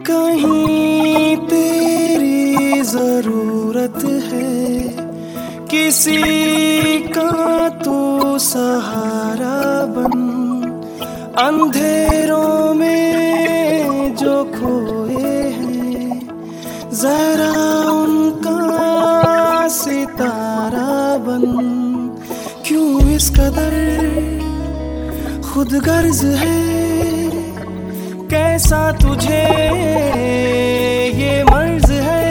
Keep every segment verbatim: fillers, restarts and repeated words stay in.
कहीं तेरी जरूरत है, किसी का तू सहारा बन। अंधेरों में जो खोए हैं, जरा उनका सितारा बन। क्यों इस कदर खुदगर्ज है, कैसा तुझे ये मर्ज है।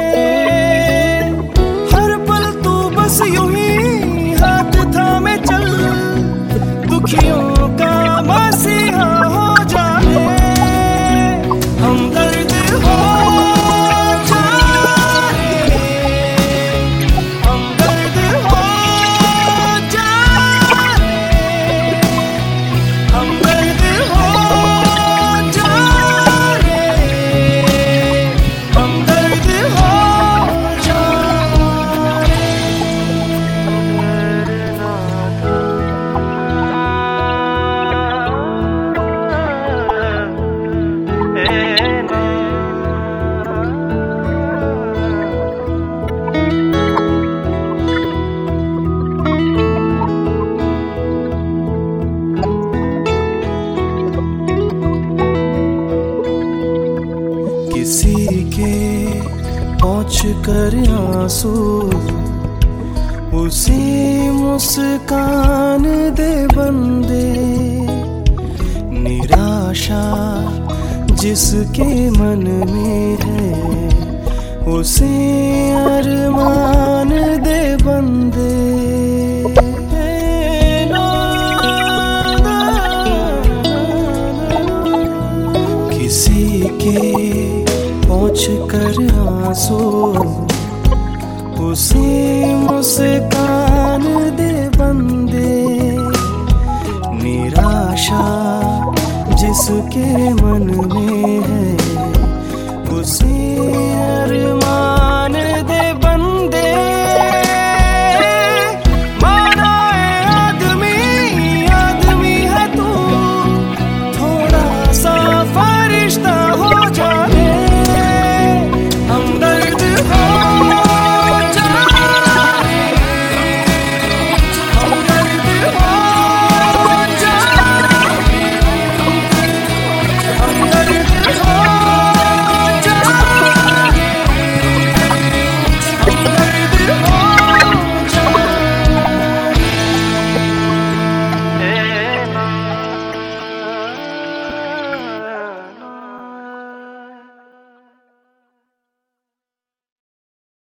हर पल तू बस यूं ही हाथ थामे चल, दुखियों का मसीहा हो जाए। हमदर्द हो जाए, हमदर्द हो जाए, हमदर्द हो किसी के पहुँच कर आंसू, उसी मुस्कान दे बंदे। निराशा जिसके मन में है, उसे अरमान दे बंदे। किसी के पहुँच कर आंसू, उसे मुस्कान दे बंदे। निराशा जिसके मन में है, उसे अरमान